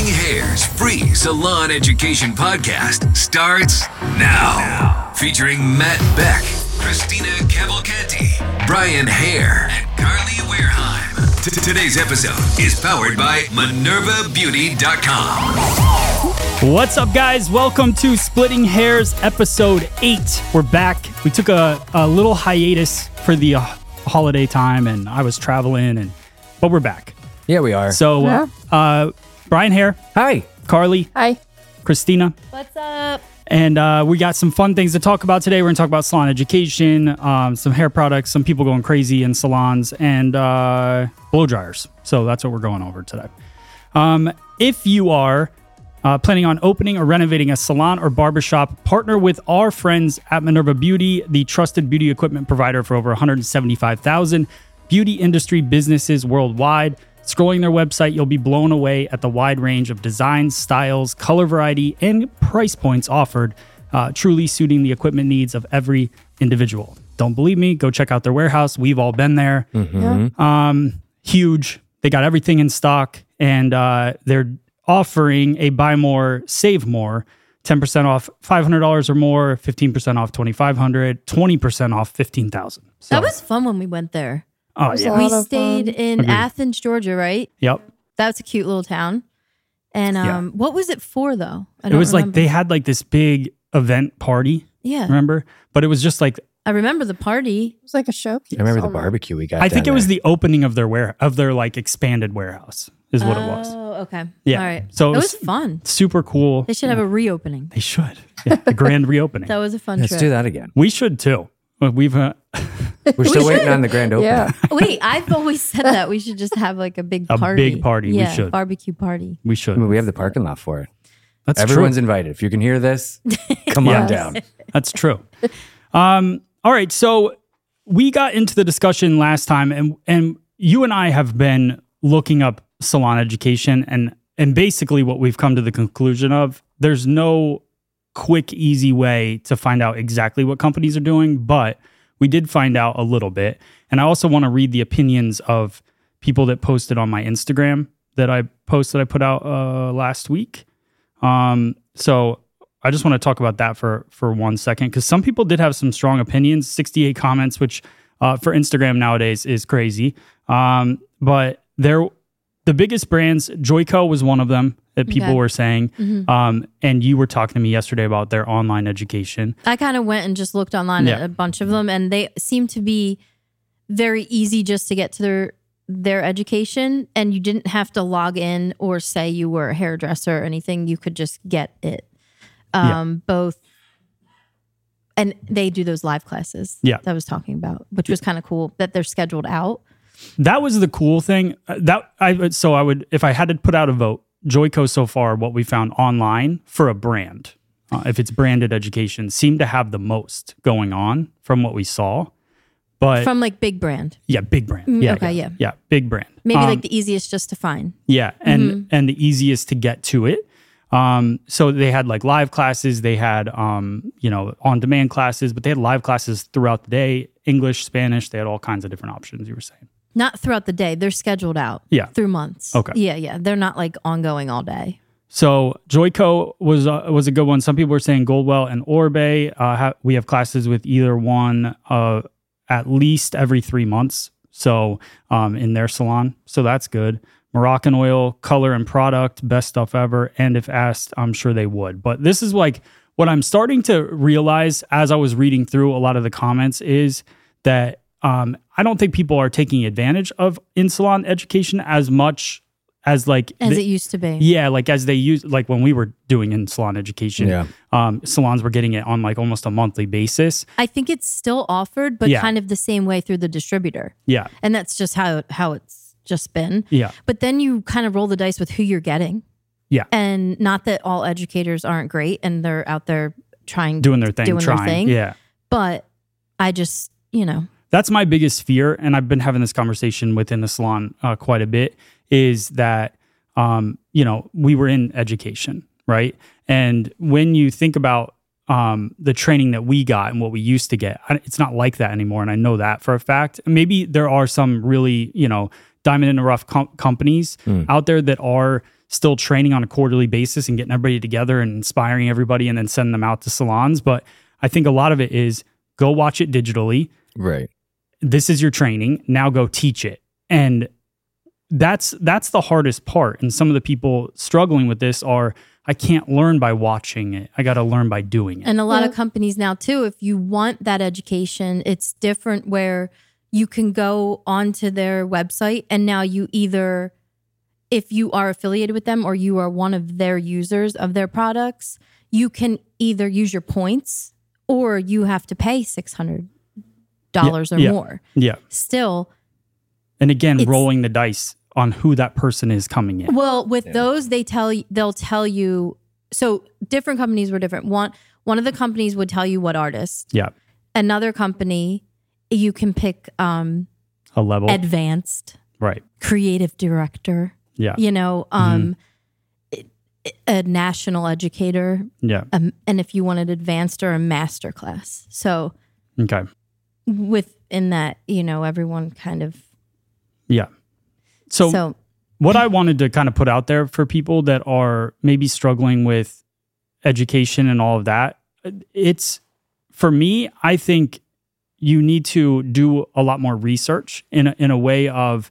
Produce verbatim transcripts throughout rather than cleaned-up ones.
Splitting Hairs free salon education podcast starts now. Featuring Matt Beck, Christina Cavalcanti, Brian Hare, and Carly Wareheim. T- today's episode is powered by Minerva Beauty dot com. What's up, guys? Welcome to Splitting Hairs episode eight. We're back. We took a, a little hiatus for the uh, holiday time, and I was traveling, and but we're back. Yeah, we are. So, Yeah. uh, uh, Brian Hare, Hi. Carly, Hi. Christina, What's up? and uh, we got some fun things to talk about today. We're going to talk about salon education, um, some hair products, some people going crazy in salons, and uh, blow dryers. So that's what we're going over today. Um, if you are uh, planning on opening or renovating a salon or barbershop, partner with our friends at Minerva Beauty, the trusted beauty equipment provider for over one hundred seventy-five thousand beauty industry businesses worldwide. Scrolling their website, you'll be blown away at the wide range of designs, styles, color variety, and price points offered, uh, truly suiting the equipment needs of every individual. Don't believe me? Go check out their warehouse. We've all been there. Mm-hmm. Um, huge. They got everything in stock, and uh, they're offering a buy more, save more, ten percent off five hundred dollars or more, fifteen percent off twenty-five hundred dollars, twenty percent off fifteen thousand dollars. So, That was fun when we went there. oh, was yeah. a We lot of stayed fun. in Agreed. Athens, Georgia, right? Yep. That's a cute little town. And um, Yeah. what was it for, though? I It don't was like remember. they had like this big event party, Yeah, remember? But it was just like, I remember the party. It was like a showcase. I remember the almost. barbecue we got. I think it down was there. the opening of their ware of their like expanded warehouse is what it was. Oh, okay. Yeah. All right. So it it was- was fun. Super cool. They should have a reopening. They should. Yeah, the grand reopening. That was a fun Let's trip. do that again. We should too. But We've uh, We're still waiting on the grand opening. Yeah. Wait, I've always said that we should just have like a big A party. big party, we Yeah, should. barbecue party. we I should. mean, we have the parking lot for it. That's Everyone's true. invited. If you can hear this, come Yeah. on down. That's true. Um, all right, so we got into the discussion last time, and and you and I have been looking up salon education, and and basically what we've come to the conclusion of, there's no quick, easy way to find out exactly what companies are doing, but we did find out a little bit. And I also want to read the opinions of people that posted on my Instagram that I posted, I put out uh, last week. Um, so I just want to talk about that for, for one second, because some people did have some strong opinions, sixty-eight comments, which uh, for Instagram nowadays is crazy. Um, but there, the biggest brands, Joico was one of them that people Okay. were saying. Um, and you were talking to me yesterday about their online education. I kind of went and just looked online Yeah. at a bunch of them, and they seem to be very easy just to get to their their education, and you didn't have to log in or say you were a hairdresser or anything. You could just get it. Um, Both, and they do those live classes. Yeah. that I was talking about, which was kind of cool that they're scheduled out. That was the cool thing. Uh, That I would- so I would, if I had to put out a vote, Joico so far, what we found online for a brand, uh, if it's branded education, seemed to have the most going on from what we saw. But From like big brand, yeah, big brand. Mm, Yeah, okay, yeah. yeah, big brand. maybe Um, like the easiest just to find. yeah, and Mm-hmm. and the easiest to get to it. Um, so they had like live classes, they had um, you know, on demand classes, but they had live classes throughout the day, English, Spanish. They had all kinds of different options. You were saying. Not throughout the day. They're scheduled out. Yeah. Through months. Okay. Yeah, yeah. They're not like ongoing all day. So Joico was uh, was a good one. Some people were saying Goldwell and Orbe. Uh, ha- we have classes with either one uh, at least every three months. So um, in their salon, so that's good. Moroccan Oil, Color and Product, best stuff ever. And if asked, I'm sure they would. But this is like what I'm starting to realize as I was reading through a lot of the comments is that um, I don't think people are taking advantage of in salon education as much as like As the- it used to be. yeah, like as they use, like when we were doing in salon education, Yeah. um, salons were getting it on like almost a monthly basis. I think it's still offered, but Yeah. kind of the same way through the distributor. Yeah, And that's just how how it's just been. yeah, But then you kind of roll the dice with who you're getting. Yeah. And not that all educators aren't great and they're out there trying doing their thing, doing their trying. thing. Yeah, But I just, you know, that's my biggest fear, and I've been having this conversation within the salon uh, quite a bit. Is that um, you know, we were in education, right? And when you think about um, the training that we got and what we used to get, I- it's not like that anymore. And I know that for a fact. Maybe there are some really, you know, diamond in the rough com- companies Mm. out there that are still training on a quarterly basis and getting everybody together and inspiring everybody and then sending them out to salons. But I think a lot of it is go watch it digitally. Right. This is your training. Now go teach it. And that's that's the hardest part. And some of the people struggling with this are, I can't learn by watching it. I got to learn by doing it. And a lot yeah. of companies now too, if you want that education, it's different where you can go onto their website and now you either, if you are affiliated with them or you are one of their users of their products, you can either use your points or you have to pay six hundred dollars yeah, or yeah, more. Yeah. Still. And again, rolling the dice on who that person is coming in. Well, with yeah. those, they tell you, they'll tell you, so different companies were different. One, one of the companies would tell you what artist. Yeah. Another company, you can pick um, a level. Advanced. Right. Creative director. Yeah. You know, um, mm-hmm. a national educator. Yeah. Um, and if you wanted advanced or a master class. So. Okay. Within that, you know, everyone kind of. Yeah. So, so what I wanted to kind of put out there for people that are maybe struggling with education and all of that, it's, for me, I think you need to do a lot more research in a, in a way of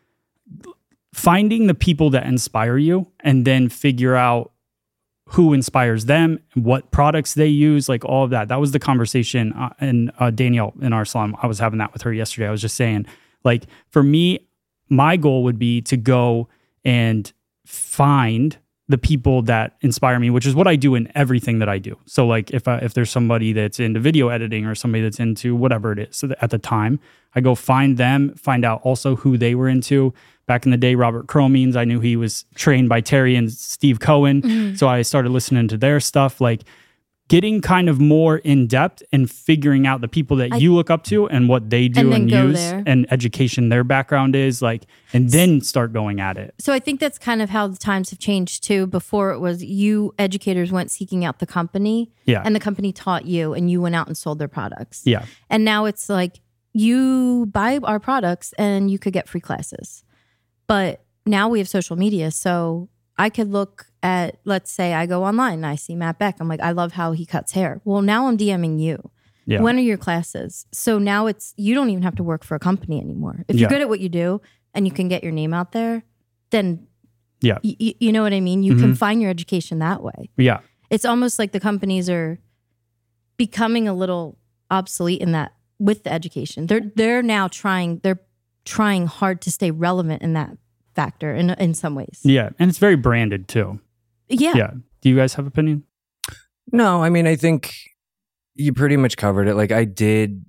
finding the people that inspire you and then figure out who inspires them, what products they use, like all of that. That was the conversation. Uh, and uh, Danielle in our salon, I was having that with her yesterday. I was just saying, like, for me, my goal would be to go and find the people that inspire me, which is what I do in everything that I do. So like if I, if there's somebody that's into video editing or somebody that's into whatever it is, so at the time, I go find them, find out also who they were into. Back in the day, Robert Cromines, I knew he was trained by Terry and Steve Cohen. Mm-hmm. So I started listening to their stuff, like getting kind of more in depth and figuring out the people that I, you look up to and what they do and, and use there. And education their background is like, and then start going at it. So I think that's kind of how the times have changed too. Before it was you educators went seeking out the company yeah. and the company taught you and you went out and sold their products. Yeah. And now it's like you buy our products and you could get free classes. But now we have social media. So I could look at, let's say I go online and I see Matt Beck. I'm like, I love how he cuts hair. Well, now I'm DMing you. Yeah. When are your classes? So now it's, you don't even have to work for a company anymore. If you're yeah. good at what you do and you can get your name out there, then yeah, y- you know what I mean? You mm-hmm. can find your education that way. Yeah. It's almost like the companies are becoming a little obsolete in that with the education. They're they're now trying, they're trying hard to stay relevant in that factor in in some ways. Yeah. And it's very branded too. Yeah. Yeah. Do you guys have opinion? No, I mean, I think you pretty much covered it. Like I did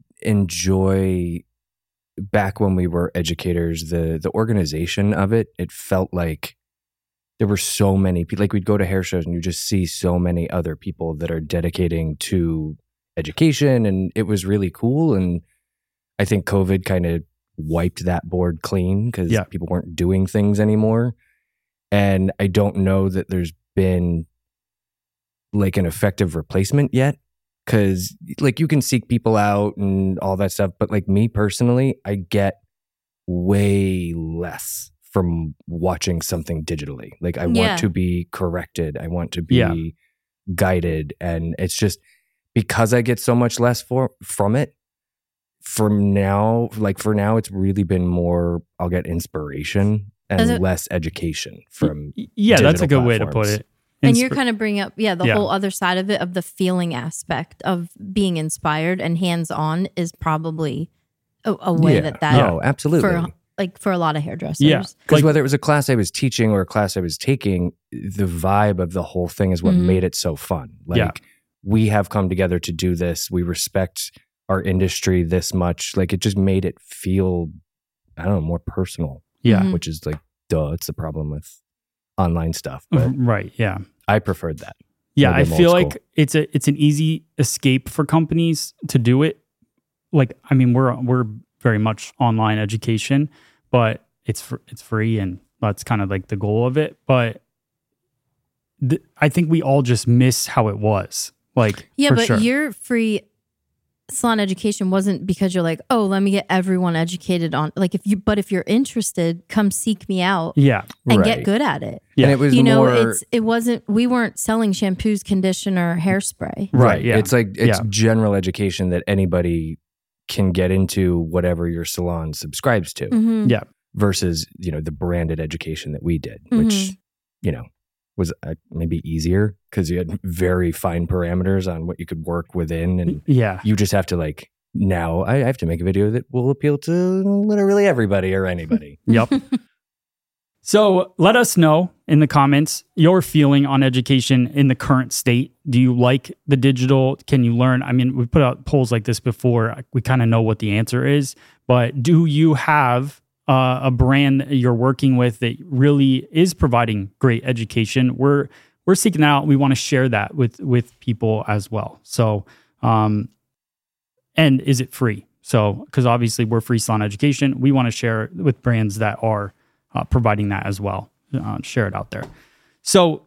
enjoy back when we were educators, the the organization of it. It felt like there were so many people. Like we'd go to hair shows and you just see so many other people that are dedicating to education, and it was really cool. And I think COVID kind of wiped that board clean because yeah. people weren't doing things anymore. And I don't know that there's been like an effective replacement yet. Because like you can seek people out and all that stuff, but like me personally, I get way less from watching something digitally. Like I yeah. want to be corrected. I want to be yeah. guided. And it's just because I get so much less for from it. From now, like for now, it's really been more, I'll get inspiration and it, less education from Yeah, that's a good platforms. way to put it. And you're kind of bringing up, yeah, the yeah. whole other side of it, of the feeling aspect of being inspired and hands-on is probably a, a way yeah. that that... Oh, absolutely. For, like for a lot of hairdressers. Yeah. Because like, whether it was a class I was teaching or a class I was taking, the vibe of the whole thing is what mm-hmm. made it so fun. Like yeah. we have come together to do this. We respect our industry this much. Like it just made it feel, I don't know, more personal. Yeah. Mm-hmm. Which is like, duh, it's the problem with online stuff. But right. Yeah. I preferred that. Yeah, Maybe I I'm feel old like school. it's a it's an easy escape for companies to do it. Like, I mean, we're we're very much online education, but it's fr- it's free, and that's kind of like the goal of it. But th- I think we all just miss how it was. Like, yeah, for but sure. you're free salon education wasn't because you're like, oh, let me get everyone educated on, like if you, but if you're interested, come seek me out Yeah. and Right. get good at it. Yeah. And it was You know, more it's, it wasn't, we weren't selling shampoos, conditioner, hairspray. Right. Yeah. It's like it's Yeah. general education that anybody can get into whatever your salon subscribes to, Mhm. Yeah. versus you know the branded education that we did, which Mhm. you know was uh, maybe easier because you had very fine parameters on what you could work within, and Yeah. you just have to like now I have to make a video that will appeal to literally everybody or anybody. Yep. So let us know in the comments your feeling on education in the current state. Do you like the digital? Can you learn? I mean, we've put out polls like this before. We kind of know what the answer is, but do you have uh, a brand you're working with that really is providing great education? We're we're seeking out. We want to share that with with people as well. So, um, and is it free? So, because obviously we're free salon education, we want to share with brands that are Uh, providing that as well. Uh, share it out there. So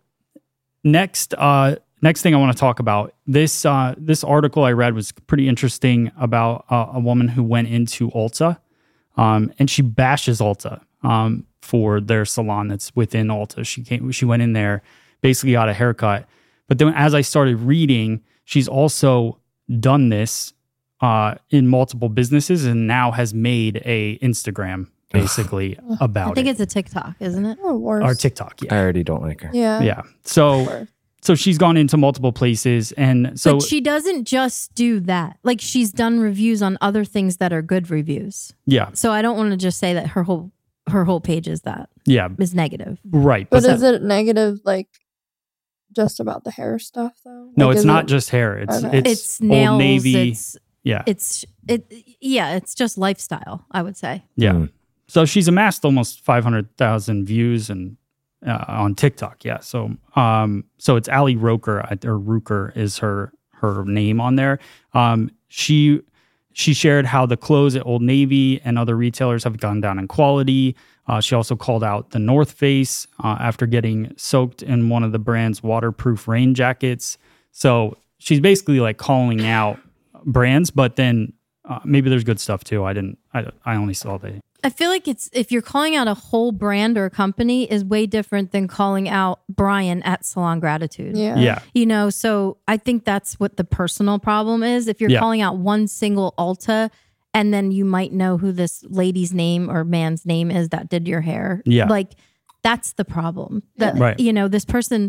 next, uh, next thing I want to talk about this. Uh, this article I read was pretty interesting about uh, a woman who went into Ulta, um, and she bashes Ulta um, for their salon that's within Ulta. She came, she went in there, basically got a haircut. But then, as I started reading, she's also done this uh, in multiple businesses, and now has made a Instagram. Basically about I think it. it's a TikTok, isn't it? Or worse. Or TikTok, I yeah. already don't like her. Yeah. Yeah. So Worse. so she's gone into multiple places, and so but she doesn't just do that. Like she's done reviews on other things that are good reviews. yeah, So I don't want to just say that her whole her whole page is that yeah, is negative. right. But But is it negative, like, just about the hair stuff, though? no, Like, it's is not it- just hair. It's Okay. it's, It's nails. Old Navy. It's yeah, it's it. Yeah, it's just lifestyle. I would say. yeah. Mm. So she's amassed almost five hundred thousand views and uh, on TikTok. Yeah. So um so it's Ali Roker I- or Ruker is her her name on there. Um she she shared how the clothes at Old Navy and other retailers have gone down in quality. Uh, she also called out the North Face uh, after getting soaked in one of the brand's waterproof rain jackets. So she's basically like calling out brands, but then uh, maybe there's good stuff too. I didn't. I, I only saw the. I feel like it's if you're calling out a whole brand or a company is way different than calling out Brian at Salon Gratitude. Yeah. Yeah. You know, so I think that's what the personal problem is. If you're Yeah. calling out one single Ulta and then you might know who this lady's name or man's name is that did your hair. Yeah. Like that's the problem. That, Right. you know, this person,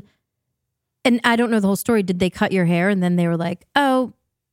and I don't know the whole story. Did they cut your hair? And then they were like, oh,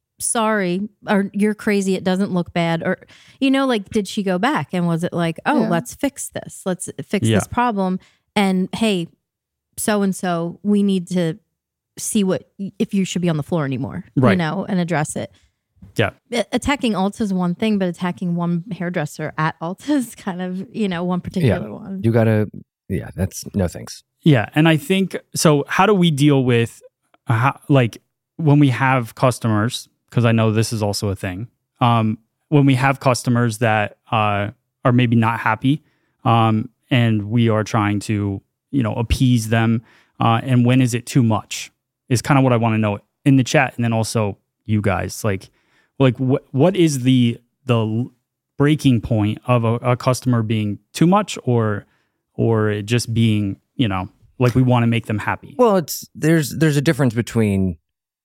sorry, or you're crazy. It doesn't look bad. Or, you know, like, did she go back and was it like, oh, Yeah. let's fix this. Let's fix Yeah. this problem. And hey, so-and-so, we need to see what, if you should be on the floor anymore, you Right. know, and address it. Yeah. A- Attacking Ulta is one thing, but attacking one hairdresser at Ulta is kind of, you know, one particular one. You gotta, yeah, that's no thanks. Yeah, and I think so. How do we deal with, uh, how, like, when we have customers? Because I know this is also a thing. Um, when we have customers that uh, are maybe not happy, um, and we are trying to, you know, appease them, uh, and when is it too much? Is kind of what I want to know in the chat, and then also you guys, like, like what what is the the breaking point of a, a customer being too much, or or it just being, you know, like we want to make them happy. Well, it's there's there's a difference between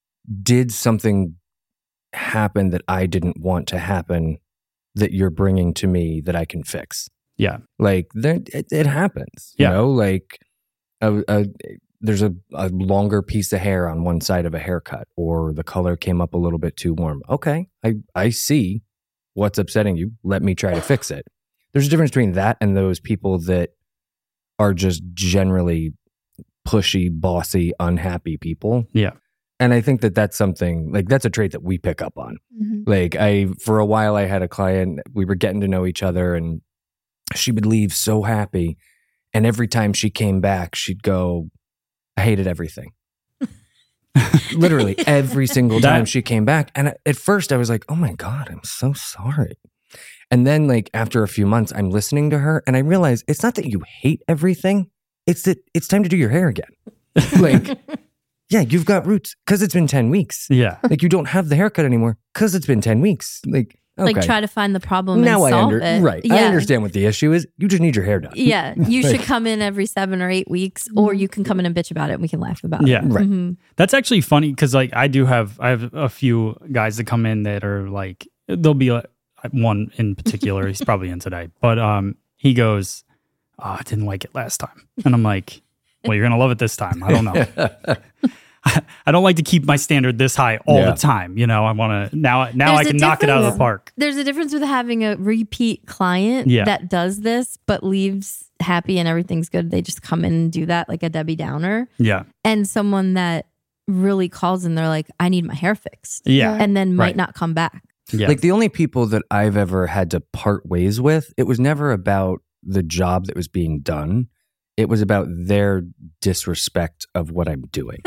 did something happen that I didn't want to happen that you're bringing to me that I can fix. Yeah. Like there, it, it happens. You Yeah. know, like a, a, there's a, a longer piece of hair on one side of a haircut, or the color came up a little bit too warm. Okay, I I see what's upsetting you. Let me try to fix it. There's a difference between that and those people that are just generally pushy, bossy, unhappy people. Yeah. And I think that that's something like that's a trait that we pick up on. Mhm. Like I, for a while, I had a client. We were getting to know each other, and she would leave so happy. And every time she came back, she'd go, "I hated everything." Literally every single That- time she came back. And at first, I was like, "Oh my god, I'm so sorry." And then, like after a few months, I'm listening to her, and I realize it's not that you hate everything; it's that it's time to do your hair again. Like. yeah, you've got roots because it's been ten weeks. Yeah. Like you don't have the haircut anymore because it's been ten weeks. Like, okay. Like try to find the problem now and I solve under it. right. Yeah. I understand what the issue is. You just need your hair done. Yeah, you Like- should come in every seven or eight weeks, or you can come in and bitch about it and we can laugh about Yeah. it. Right. Mhm. That's actually funny because like I do have I have a few guys that come in that are like there'll be like, one in particular. He's probably in today, but um he goes, oh, I didn't like it last time, and I'm like, well, you're gonna love it this time. I don't know. I don't like to keep my standard this high all Yeah. the time. You know, I want to now. Now There's I a can knock it out of the difference. park. There's a difference with having a repeat client Yeah. that does this but leaves happy and everything's good. They just come in and do that like a Debbie Downer, Yeah, and someone that really calls and they're like, I need my hair fixed, yeah, and then might Right. not come back. yeah. Like the only people that I've ever had to part ways with, it was never about the job that was being done. It was about their disrespect of what I'm doing.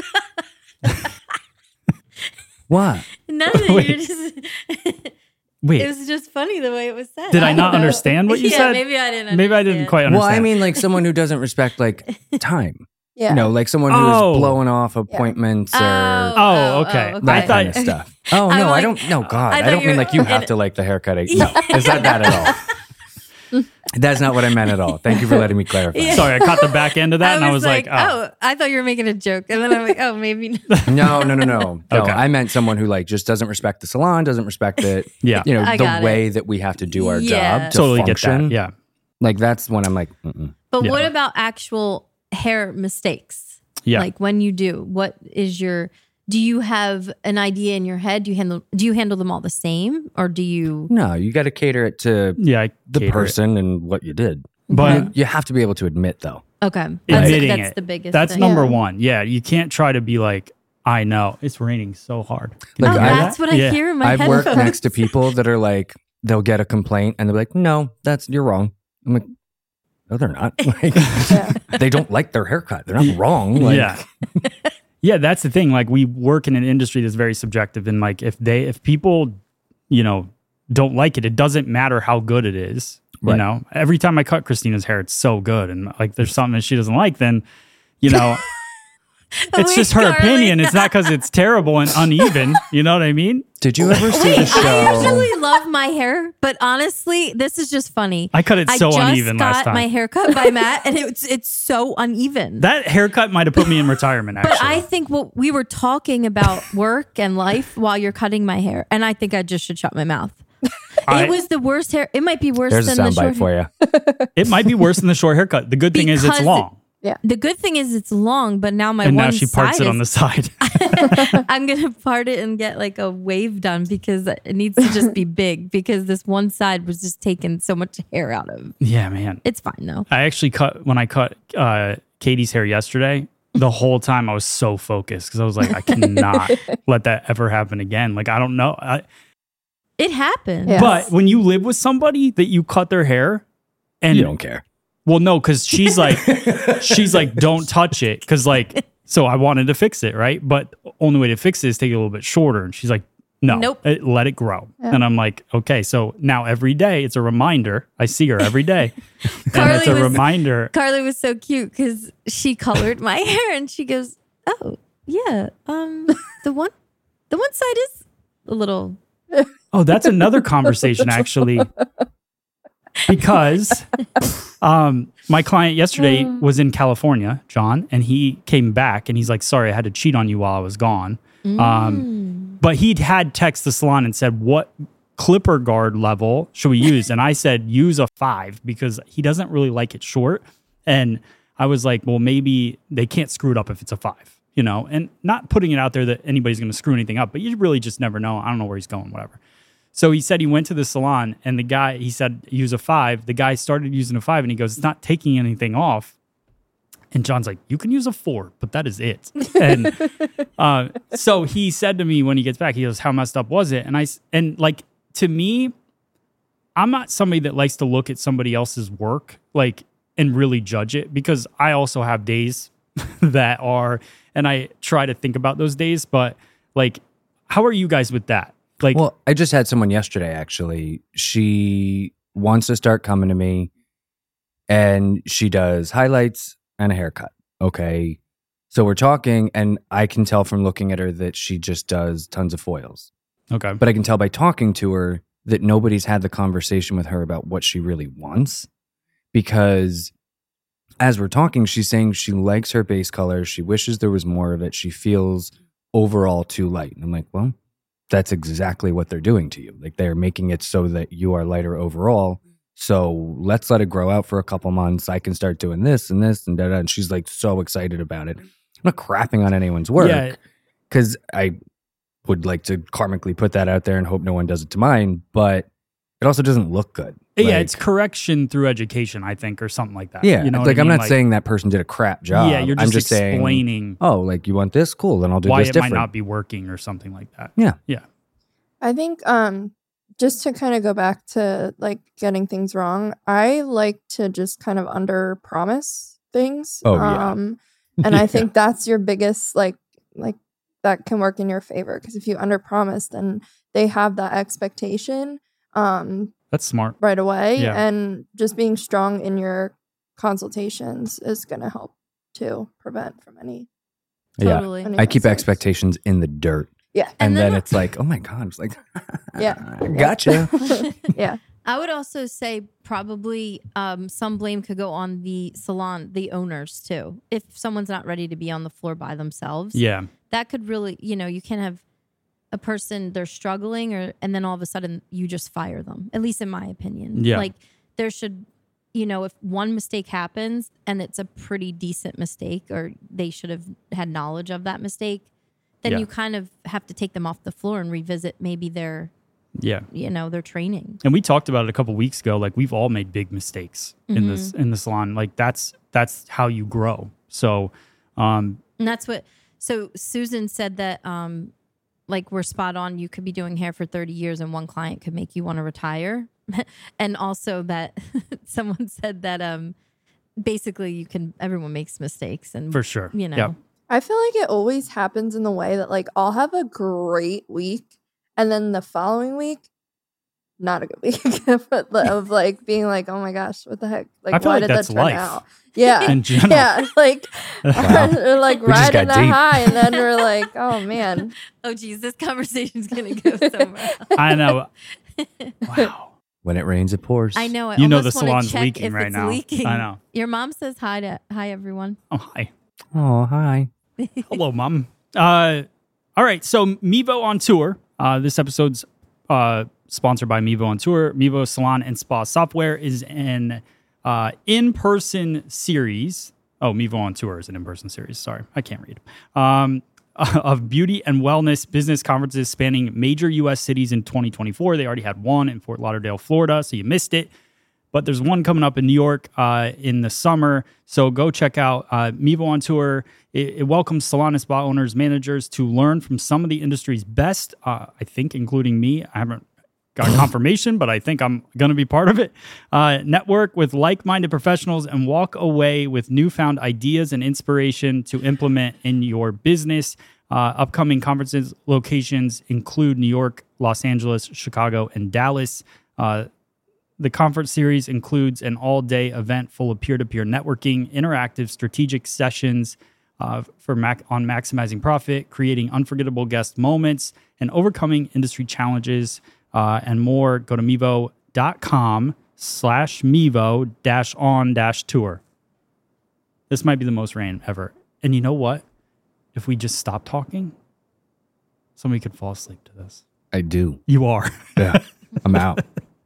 What? None of it. Wait. You're just. Wait, It was just funny the way it was said. did I don't not know. understand what you yeah, said? Maybe I didn't. Maybe I didn't understand. quite understand. Well, I mean, like someone who doesn't respect like time. Yeah. You know, like someone who's Oh. blowing off appointments Oh, or Oh, okay. that I thought- kind of stuff. Oh I'm no, I like- don't. No, God, I I, thought don't you mean were- like you have and- to like the haircut. No, it's not that at all. That's not what I meant at all. Thank you for letting me clarify. Yeah. Sorry, I caught the back end of that, and I was like, oh, oh, I thought you were making a joke, and then I'm like, oh, maybe. Not. No, no, no, no. No, Okay. I meant someone who like just doesn't respect the salon, doesn't respect it. yeah, You know, I the got way it. that we have to do our Yeah. job to totally function. get that. Yeah, Like that's when I'm like, mm-mm. But Yeah. what about actual hair mistakes? yeah. Like when you do, what is your? Do you have an idea in your head? Do you handle? Do you handle them all the same, or do you? No, you got to cater it to yeah, I the cater it. person and what you did. But You, you have to be able to admit though. Okay, that's, admitting that's it. the biggest. That's thing. number Yeah. one. Yeah, you can't try to be like, I know it's raining so hard. Can Like, Oh, you hear that's that? what I Yeah. hear in my I've head. worked next to people that are like, they'll get a complaint and they're like, no, that's you're wrong. I'm like, no, they're not. Like, Yeah. they don't like their haircut. They're not wrong. Like, yeah. Yeah, that's the thing. Like we work in an industry that's very subjective, and like if they if people, you know, don't like it, it doesn't matter how good it is. You Right. know, every time I cut Christina's hair, it's so good, and like there's something that she doesn't like, then you know, it's Wait, just her Carly. opinion. It's not because it's terrible and uneven. You know what I mean? Did you ever see Wait, the show? I actually love my hair, but honestly, this is just funny. I cut it so I just uneven got last time. my hair cut by Matt, and it's it's so uneven. That haircut might have put me in retirement. Actually, But I think what we were talking about work and life while you're cutting my hair, and I think I just should shut my mouth. I- It was the worst hair. It might be worse There's a than the short. soundbite for you. it might be worse than the short haircut. The good thing is it's Because- long, The good thing is it's long, but now my and one now she parts side it on the is- side. I'm gonna part it and get like a wave done because it needs to just be big because this one side was just taking so much hair out of. Yeah, man. It's fine though. I actually cut when I cut uh, Katie's hair yesterday. The whole time I was so focused because I was like, I cannot let that ever happen again. Like I don't know, I, It happens. Yeah. but when you live with somebody that you cut their hair, and You don't care. well, no, because she's like, she's like, don't touch it, because like, so I wanted to fix it, right? But only way to fix it is take it a little bit shorter, and she's like, no, Nope. it- let it grow. Yeah. And I'm like, okay, so now every day it's a reminder. I see her every day, and Carly it's a was- reminder. Carly was so cute because she colored my hair and she goes, "Oh yeah, um, the one, the one side is a little." Oh, that's another conversation actually. Because um, my client yesterday was in California, John, and he came back and he's like, sorry, I had to cheat on you while I was gone. Um, but he'd had text the salon and said, what clipper guard level should we use? And I said, use a five because he doesn't really like it short. And I was like, well, maybe they can't screw it up if it's a five, you know, and not putting it out there that anybody's going to screw anything up, but you really just never know. I don't know where he's going, whatever. So he said he went to the salon and the guy, he said, use a five. The guy started using a five and he goes, it's not taking anything off. And John's like, you can use a four, but that is it. And uh, so he said to me when he gets back, he goes, how messed up was it? And I, s- and like, to me, I'm not somebody that likes to look at somebody else's work, like, and really judge it because I also have days that are, and I try to think about those days, but like, how are you guys with that? Like, Well, I just had someone yesterday, actually. She wants to start coming to me and she does highlights and a haircut. Okay. So we're talking, and I can tell from looking at her that she just does tons of foils. Okay. But I can tell by talking to her that nobody's had the conversation with her about what she really wants. Because as we're talking, she's saying she likes her base color. She wishes there was more of it. She feels overall too light. And I'm like, well, that's exactly what they're doing to you. Like, they're making it so that you are lighter overall. So let's let it grow out for a couple months. I can start doing this and this and da da. And she's like so excited about it. I'm not crapping on anyone's work Yeah. because I would like to karmically put that out there and hope no one does it to mine. But it also doesn't look good. Yeah, Like, it's correction through education, I think, or something like that. yeah. You know what like I I'm mean? not saying that person did a crap job. Yeah, you're just, I'm just saying, explaining oh, like you want this? Cool. Then I'll do why this it different. might not be working or something like that. Yeah. Yeah. I think um just to kind of go back to like getting things wrong, I like to just kind of under promise things. Oh, yeah. Um and Yeah. I think that's your biggest like like that can work in your favor, because if you under promise, then they have that expectation um That's smart. right away. Yeah. And just being strong in your consultations is going to help to prevent from any, Yeah. Totally. any I keep mistakes. expectations in the dirt. Yeah. And, And then, then- it's like, oh my God. It's like, Yeah. gotcha. Yeah. I would also say probably um, some blame could go on the salon, the owners too. If someone's not ready to be on the floor by themselves, Yeah. that could really, you know, you can't have a person, they're struggling, or and then all of a sudden you just fire them. At least in my opinion. Yeah. Like there should, you know, if one mistake happens and it's a pretty decent mistake, or they should have had knowledge of that mistake, then Yeah. you kind of have to take them off the floor and revisit maybe their, Yeah. you know, their training. And we talked about it a couple weeks ago. Like, we've all made big mistakes in this in the salon. Like, that's that's how you grow. So, um, And that's what, so Susan said that, um, like, we're spot on. You could be doing hair for thirty years and one client could make you want to retire. And also that someone said that, um, basically you can, everyone makes mistakes, and for sure, you know, Yep. I feel like it always happens in the way that like I'll have a great week and then the following week, not a good week but the- of like being like, oh my gosh, what the heck? Like, I feel why like did that's that turn life. out? Yeah. in general. Yeah. Like, Wow. we're like We just riding got the deep. high and then we're like, oh man. oh geez, this conversation's gonna go somewhere else. I know. Wow. When it rains, it pours. I know. I You know almost the wanna salon's check leaking if right it's now. Leaking. I know. Your mom says hi to hi everyone. Oh, hi. Oh, hi. Hello, Mom. Uh, all right. So, Mevo on Tour. Uh, this episode's uh, sponsored by Mevo on Tour. Mevo Salon and Spa Software is an uh, in-person series. Oh, Mevo on Tour is an in-person series. Sorry, I can't read. Um, of beauty and wellness business conferences spanning major U S cities in twenty twenty-four. They already had one in Fort Lauderdale, Florida, so you missed it. But there's one coming up in New York uh, in the summer. So go check out uh, Mevo on Tour. It, it welcomes salon and spa owners, managers to learn from some of the industry's best, uh, I think, including me. I haven't got confirmation, but I think I'm going to be part of it. Uh, network with like-minded professionals and walk away with newfound ideas and inspiration to implement in your business. Uh, upcoming conferences locations include New York, Los Angeles, Chicago, and Dallas. Uh, The conference series includes an all-day event full of peer-to-peer networking, interactive strategic sessions uh, for mac- on maximizing profit, creating unforgettable guest moments, and overcoming industry challenges uh, and more. Go to mevo.com slash mevo dash on dash tour. This might be the most rain ever. And you know what? If we just stop talking, somebody could fall asleep to this. I do. You are. Yeah. I'm out.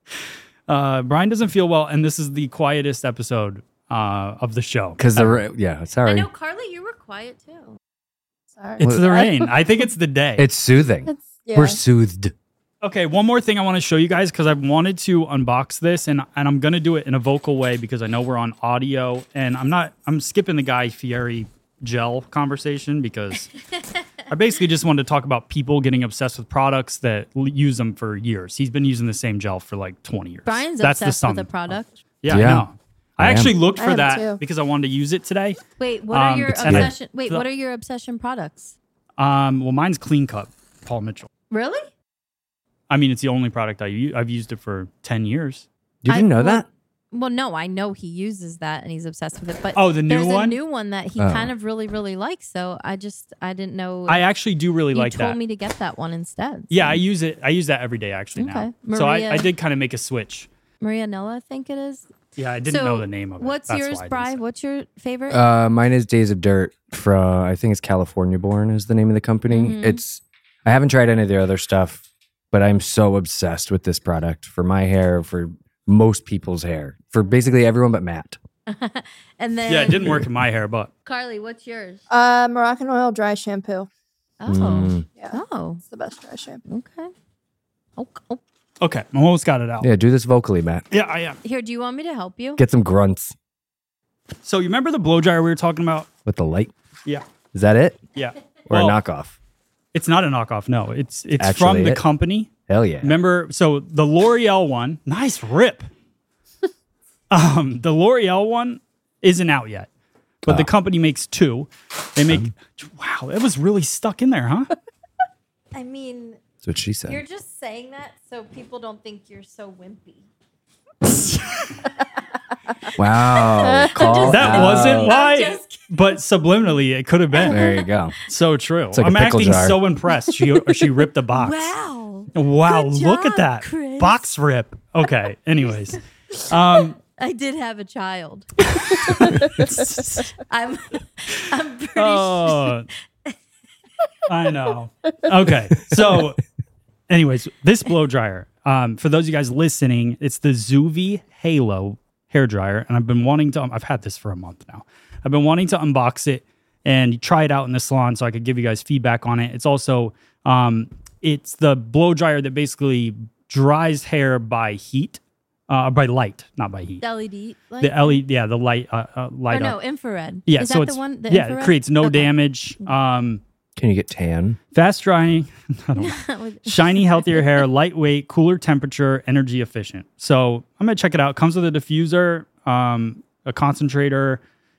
Uh, Brian doesn't feel well, and this is the quietest episode uh, of the show. Because the, ra- yeah, sorry. I know, Carly, you were quiet too. Sorry. It's the rain. I think it's the day. It's soothing. It's, yeah. We're soothed. Okay, one more thing I want to show you guys because I've wanted to unbox this, and and I'm gonna do it in a vocal way because I know we're on audio, and I'm not. I'm skipping the Guy Fieri gel conversation because I basically just wanted to talk about people getting obsessed with products that l- use them for years. He's been using the same gel for like twenty years. Brian's That's obsessed the with sum. a product. Yeah, Yeah. I know. I, I actually am. looked I for am that too. because I wanted to use it today. Wait, what are Um, your and I- obsession? Wait, what are your obsession products? Um, well, mine's Clean Cut, Paul Mitchell. Really? I mean, it's the only product I use. I've used it for ten years. You I- didn't know well, that? Well, no, I know he uses that and he's obsessed with it. But Oh, the new there's one? a new one that he Oh. kind of really, really likes. So I just I didn't know. I actually do really you like told that. me to get that one instead. Yeah, so. I use it. I use that every day actually Okay. now. So I, Maria- I did kind of make a switch. Maria Nella, I think it is. Yeah, I didn't So know the name of it. What's That's yours, why I didn't Bri? say it. What's your favorite? Uh, mine is Days of Dirt from, I think it's California Born is the name of the company. Mhm. It's, I haven't tried any of the other stuff, but I'm so obsessed with this product for my hair, for most people's hair, for basically everyone but Matt. and then Yeah, it didn't work in my hair, but Carly, what's yours? Uh, Moroccan oil dry shampoo. Oh, Mm. Yeah, oh, it's the best dry shampoo. okay. Oh, oh. okay, I almost got it out. Yeah, Yeah, do this vocally, Matt. I am. Here, do you want me to help you? Get some grunts So you remember the blow dryer we were talking about? with the light. Yeah, Is that it? yeah. Or Well, a knockoff? It's not a knockoff. No, it's it's Actually from the it? company. Hell yeah. Remember, so the L'Oreal one, nice rip. um, the L'Oreal one isn't out yet, but the Ah. company makes two. They make wow, it was really stuck in there, huh? I mean, That's what she said. you're just saying that so people don't think you're so wimpy. Wow. Call That out. wasn't why, just kidding. but subliminally it could have been. There you go. So true. like a I'm pickle acting jar. so impressed. She she ripped the box. Wow. Wow, Good look job, at that. Chris. Box rip. Okay, anyways. Um I did have a child. I'm I'm pretty sure. oh, I know. Okay, so anyways, this blow dryer, um, for those of you guys listening, it's the Zuvi Halo hair dryer, and I've been wanting to, I've had this for a month now. I've been wanting to unbox it and try it out in the salon so I could give you guys feedback on it. It's also, um, it's the blow dryer that basically dries hair by heat, uh, by light, not by heat. The L E D. Like, The L E D, yeah, the light, uh, uh, light or up. no, infrared. Yeah, Is so that it's the one? The yeah, infrared? it creates no Okay. damage. Um, Can you get tan? fast drying, I don't know. With- Shiny, healthier hair, lightweight, cooler temperature, energy efficient. So I'm gonna check it out. Comes with a diffuser, um, a concentrator,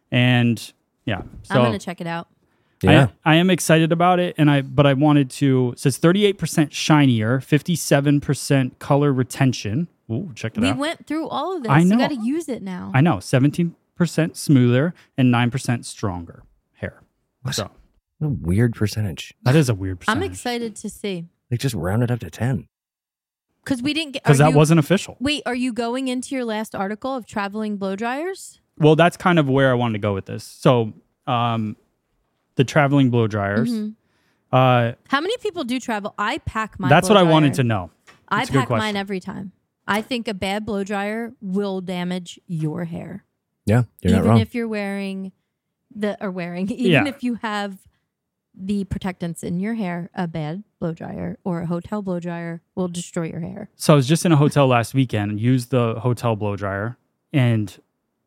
and yeah. So I'm gonna check it out. Yeah. I, I am excited about it, and I but I wanted to. It says thirty-eight percent shinier, fifty-seven percent color retention. Ooh, check it We out. went through all of this. I know. You got to use it now. I know, seventeen percent smoother and nine percent stronger hair. What? So What a weird percentage. that is a weird I'm percentage. excited to see Like just round it up to ten. because we didn't get. because are that you- wasn't official. Wait, are you going into your last article of traveling blow dryers? Well, that's kind of where I wanted to go with this. So, um, the traveling blow dryers. Mhm. Uh, How many people do travel? I pack my. that's blow what I dryer. wanted to know. I That's a good pack mine question. every time. I think a bad blow dryer will damage your hair, Yeah, you're even not wrong. if you're wearing the or wearing, even Yeah. if you have the protectants in your hair. A bad blow dryer or a hotel blow dryer will destroy your hair. So I was just in a hotel last weekend and used the hotel blow dryer, and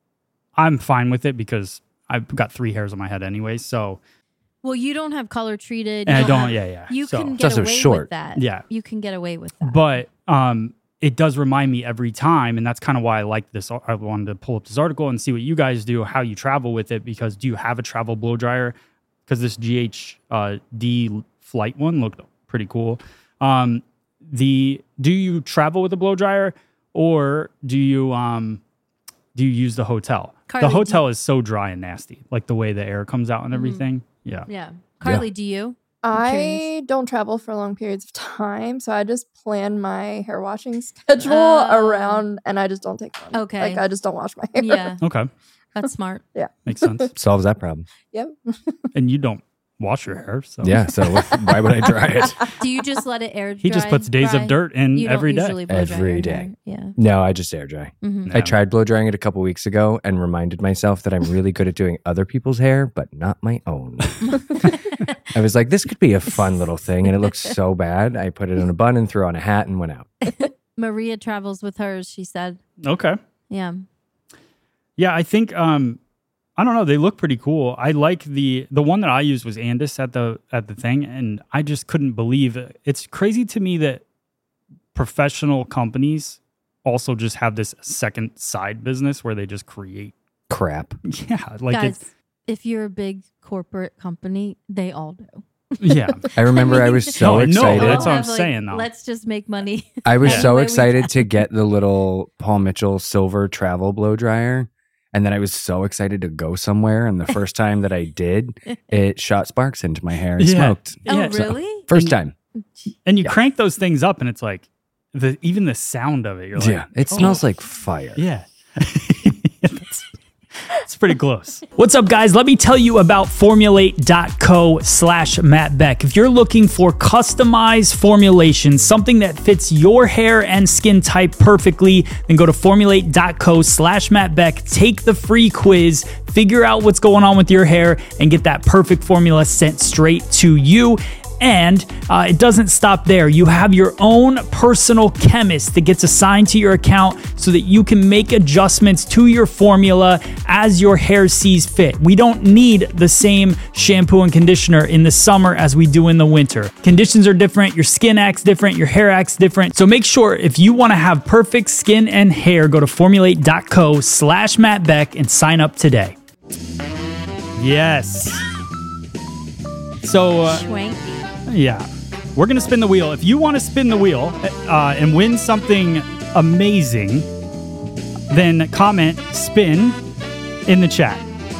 I'm fine with it because I've got three hairs on my head anyway. So Well, you don't have color treated. and you I don't, have- yeah, yeah. You so, can It's get also away short. with that. Yeah. You can get away with that. but um, it does remind me every time, and that's kind of why I like this. I wanted to pull up this article and see what you guys do, how you travel with it. Because do you have a travel blow dryer? Because this G H D flight one looked pretty cool. Um, the do you travel with a blow dryer, or do you um, do you use the hotel? Carly, the do hotel is so dry and nasty, like the way the air comes out and Mhm. everything. Yeah. yeah. Carly, do you? I curious. don't travel for long periods of time, so I just plan my hair washing schedule Oh. around, and I just don't take them. Okay. Like I just don't wash my hair. Yeah, Okay, that's smart. makes sense. Solves that problem. Yep. And you don't wash your hair, so Yeah, so why would I dry it? Do you just let it air dry? he just puts days dry? of dirt in You don't every day. usually blow dry Every your day. hair. Yeah. No, I just air dry. Mhm. I Yeah. tried blow drying it a couple weeks ago and reminded myself that I'm really good at doing other people's hair, but not my own. I was like, this could be a fun little thing, and it looks so bad. I put it in a bun and threw on a hat and went out. Maria travels with hers. She said, Okay. "Yeah, Yeah, I think um I don't know, they look pretty cool. I like the the one that I used was Andis at the at the thing, and I just couldn't believe it. It's crazy to me that professional companies also just have this second side business where they just create Crap. yeah, like guys, it's if you're a big corporate company, they all do. Yeah. I remember I was so No, I know. excited. That's what I'm Have, like, saying, though. Let's just make money. I was Yeah. so Way we excited can. to get the little Paul Mitchell silver travel blow dryer. And then I was so excited to go somewhere. And the first time that I did, it shot sparks into my hair and Yeah. smoked. Oh, Yeah. really? First time. And you Yeah. crank those things up, and it's like the even the sound of it. You're like, Yeah. It oh. smells like fire. Yeah. That's- It's pretty close. What's up, guys? Let me tell you about formulate.co slash Matt Beck. If you're looking for customized formulations, something that fits your hair and skin type perfectly, then go to formulate.co slash Matt Beck, take the free quiz, figure out what's going on with your hair, and get that perfect formula sent straight to you. And uh, it doesn't stop there. You have your own personal chemist that gets assigned to your account so that you can make adjustments to your formula as your hair sees fit. We don't need the same shampoo and conditioner in the summer as we do in the winter. Conditions are different, your skin acts different, your hair acts different. So make sure if you want to have perfect skin and hair, go to formulate.co slash Matt Beck and sign up today. Yes. So, uh, Schwanky. yeah, we're going to spin the wheel. If you want to spin the wheel uh, and win something amazing, then comment spin in the chat.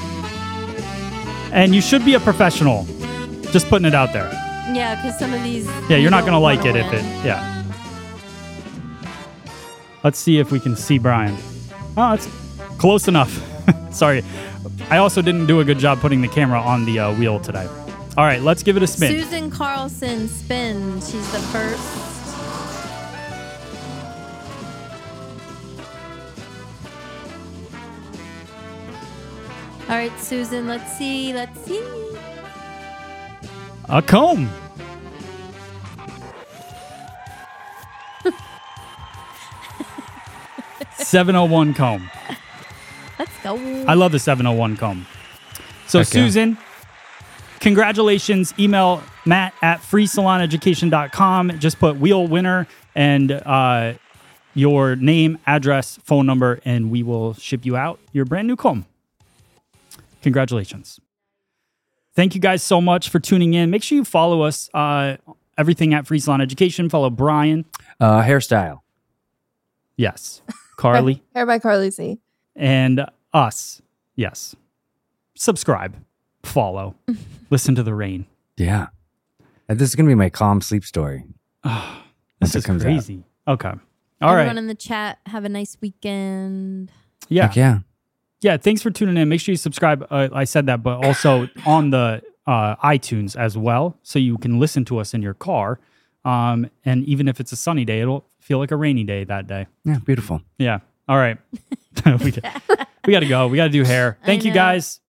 And you should be a professional. Just putting it out there. Yeah, because some of these. Yeah, you you're not don't going to like wanna it if win. it, yeah. Let's see if we can see Brian. Oh, it's close enough. Sorry. I also didn't do a good job putting the camera on the uh, wheel today. All right, let's give it a spin. Susan Carlson spin. She's the first. All right, Susan, let's see. Let's see. A comb. seven oh one comb. Let's go. I love the seven oh one comb. So, Okay. Susan, congratulations. Email Matt at free salon education dot com. Just put wheel winner and uh, your name, address, phone number, and we will ship you out your brand new comb. Congratulations. Thank you guys so much for tuning in. Make sure you follow us, uh, everything at Free Salon Education. Follow Brian. Uh, hairstyle. Yes. Carly. Hair by Carly C. And us. Yes. Subscribe. Follow. Listen to the rain. Yeah. Uh, This is going to be my calm sleep story. This Once it is comes out. crazy. Okay. All Everyone right. in the chat, have a nice weekend. Yeah. Heck yeah. Yeah. Thanks for tuning in. Make sure you subscribe. Uh, I said that, but also on the uh, iTunes as well. So you can listen to us in your car. Um, and even if it's a sunny day, it'll feel like a rainy day that day. Yeah, beautiful. Yeah. All right. we got, we got to go. We got to do hair. Thank you know. guys.